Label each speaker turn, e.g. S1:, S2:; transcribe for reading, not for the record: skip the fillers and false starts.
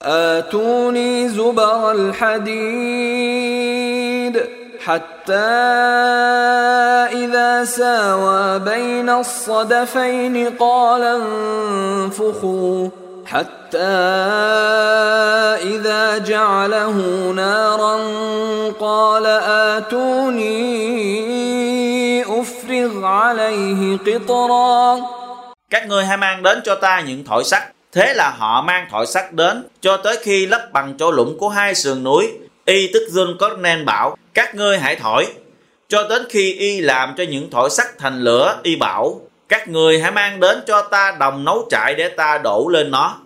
S1: آتوني زبر الحديد حتى إذا ساوى بين الصدفين قال انفخوا حتى إذا جعله نارا قال آتوني أفرغ عليه قطرا.
S2: Các ngươi hãy mang đến cho ta những thỏi sắt. Thế là họ mang thỏi sắt đến cho tới khi lấp bằng chỗ lũng của hai sườn núi. Y tức Dun-Cornen bảo: các ngươi hãy thổi. Cho đến khi y làm cho những thỏi sắt thành lửa, y bảo: các ngươi hãy mang đến cho ta đồng nấu trại để ta đổ lên nó.